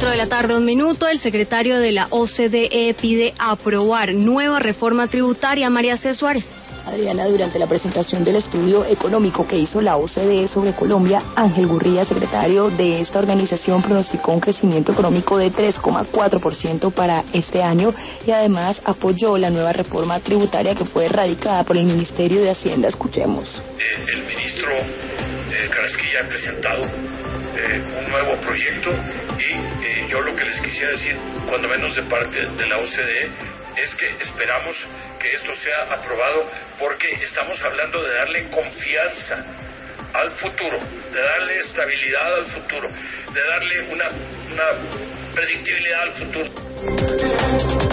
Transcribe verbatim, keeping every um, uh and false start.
Cuatro de la tarde, un minuto. El secretario de la O C D E pide aprobar nueva reforma tributaria. María C. Suárez. Adriana, durante la presentación del estudio económico que hizo la O C D E sobre Colombia, Ángel Gurría, secretario de esta organización, pronosticó un crecimiento económico de tres coma cuatro por ciento para este año y además apoyó la nueva reforma tributaria que fue radicada por el Ministerio de Hacienda. Escuchemos. Eh, el ministro eh, Carrasquilla ha presentado eh, un nuevo proyecto y eh, yo lo que les quisiera decir, cuando menos de parte de la O C D E, es que esperamos que esto sea aprobado porque estamos hablando de darle confianza al futuro, de darle estabilidad al futuro, de darle una, una predictibilidad al futuro.